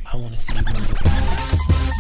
I wanna see you move your body.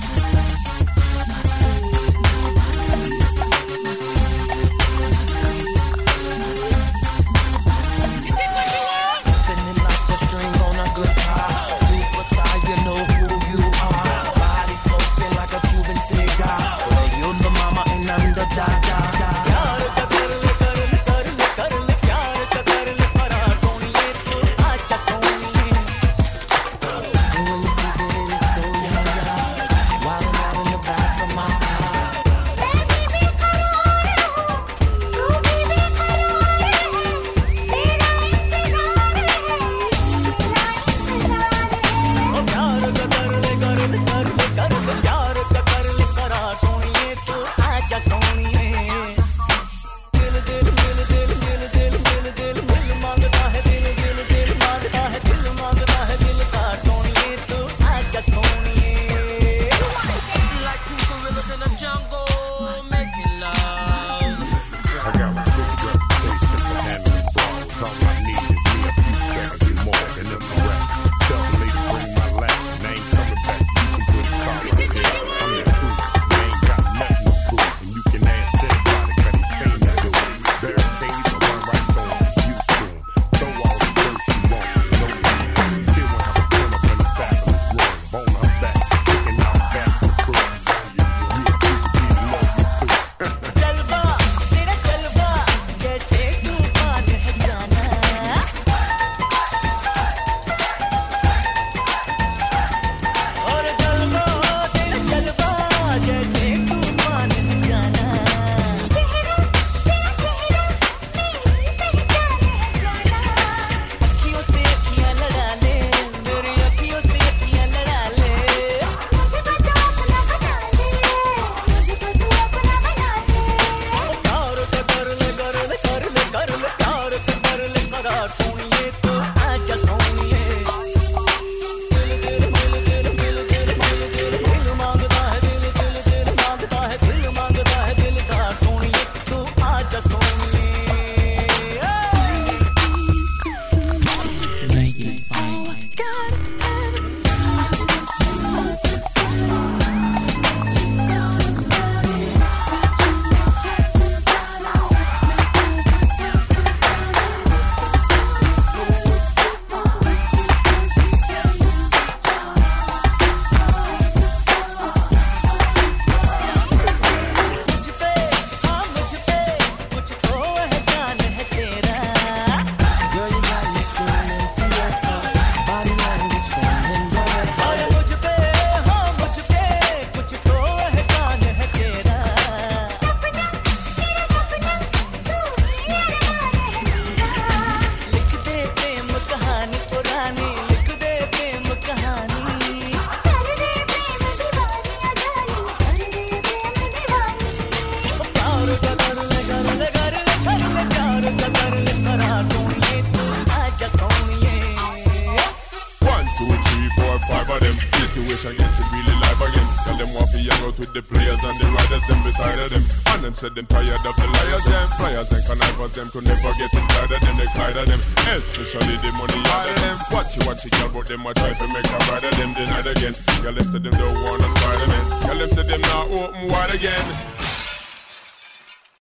situation gets it really live again. Tell them want to hang out with the players and the riders them beside of them. And them said them tired of the liars them. Flyers and connivers them could never get inside of them. They cried of them, especially the money out of them. What you girl, but them a try to make a ride of them denied again. Girl them said them don't want to spider man. Girl them said them now open wide again.